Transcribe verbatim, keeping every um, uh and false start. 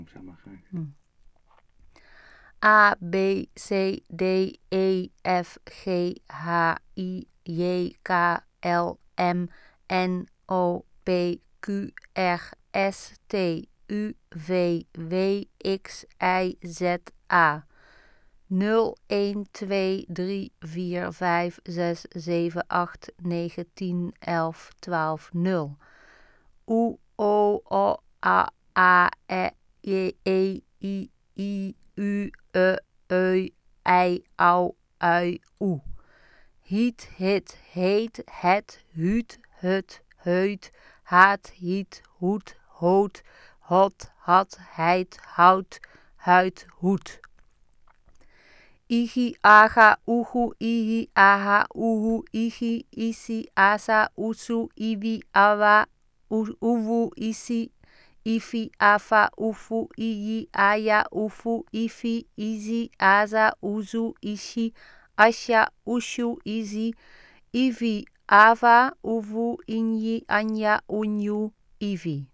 Hm. A, B, C, D, E, F, G, H, I, J, K, L, M, N, O, P, Q, R, S, T, U, V, W, X, Y, Z, A. nul, een, twee, drie, vier, vijf, zes, zeven, acht, negen, tien, elf, twaalf, nul. U, O, O, A, A, E, J, E, I, I, U, E, Ö, I, Au, Ui, Oe. Hiet, hit, heet, het, huut, hut, heut, haat, hiet, hoed, hoot, hot, had, heid, hout, huid, hoed. Igi, aga, ugu, ihi, aha, uhu, igi, isi, asa, usu, iwi, awa, uwu, isi, ifi, afa, ufu, iyi, aya, ufu, ifi, izi, aza, uzu, ishi, asha, ushu, izi, ivi, ava, uvu, inyi, anja, unju, ivi.